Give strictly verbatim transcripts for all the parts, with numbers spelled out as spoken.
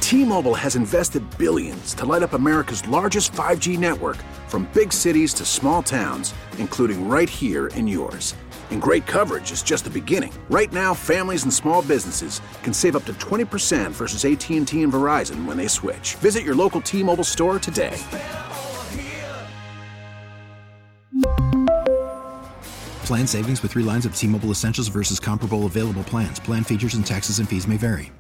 T-Mobile has invested billions to light up America's largest five G network, from big cities to small towns, including right here in yours. And great coverage is just the beginning. Right now, families and small businesses can save up to twenty percent versus A T and T and Verizon when they switch. Visit your local T-Mobile store today. Plan savings with three lines of T-Mobile Essentials versus comparable available plans. Plan features and taxes and fees may vary.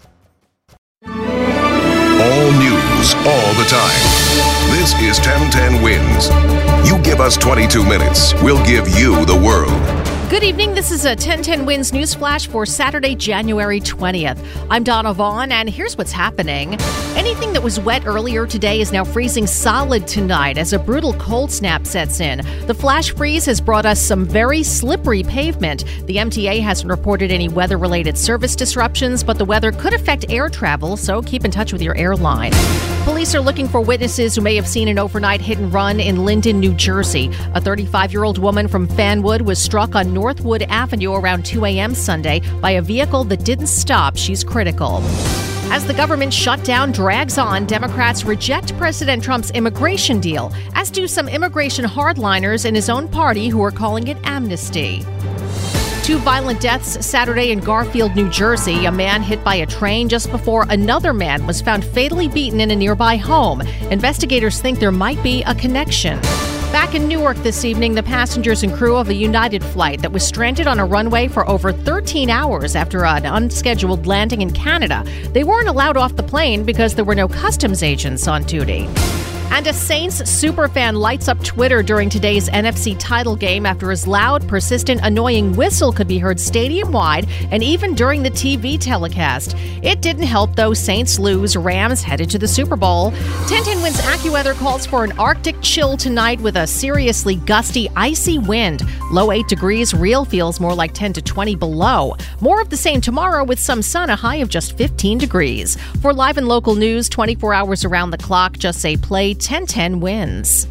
All news, all the time. This is ten ten Wins. You give us twenty-two minutes, we'll give you the world. Good evening. This is a ten ten Wins News Flash for Saturday, January twentieth. I'm Donna Vaughn, and here's what's happening. Anything that was wet earlier today is now freezing solid tonight as a brutal cold snap sets in. The flash freeze has brought us some very slippery pavement. The M T A hasn't reported any weather-related service disruptions, but the weather could affect air travel, so keep in touch with your airline. Police are looking for witnesses who may have seen an overnight hit and run in Linden, New Jersey. A thirty-five-year-old woman from Fanwood was struck on Northwood Avenue around two a.m. Sunday by a vehicle that didn't stop. She's critical. As the government shutdown drags on, Democrats reject President Trump's immigration deal, as do some immigration hardliners in his own party who are calling it amnesty. Two violent deaths Saturday in Garfield, New Jersey. A man hit by a train just before another man was found fatally beaten in a nearby home. Investigators think there might be a connection. Back in Newark this evening, the passengers and crew of a United flight that was stranded on a runway for over thirteen hours after an unscheduled landing in Canada. They weren't allowed off the plane because there were no customs agents on duty. And a Saints superfan lights up Twitter during today's N F C title game after his loud, persistent, annoying whistle could be heard stadium-wide and even during the T V telecast. It didn't help, though. Saints lose. Rams headed to the Super Bowl. ten ten Wins AccuWeather calls for an Arctic chill tonight with a seriously gusty, icy wind. Low eight degrees. Real feels more like ten to twenty below. More of the same tomorrow with some sun, a high of just fifteen degrees. For live and local news, twenty-four hours around the clock, just say play ten ten Wins.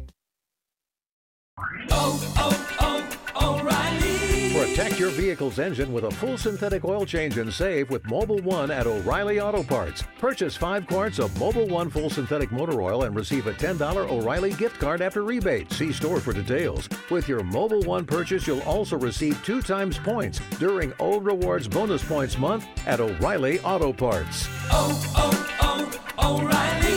Oh, oh, oh, O'Reilly. Protect your vehicle's engine with a full synthetic oil change and save with Mobil one at O'Reilly Auto Parts. Purchase five quarts of Mobil one full synthetic motor oil and receive a ten dollars O'Reilly gift card after rebate. See store for details. With your Mobil one purchase, you'll also receive two times points during O Rewards Bonus Points Month at O'Reilly Auto Parts. Oh, oh, oh, O'Reilly.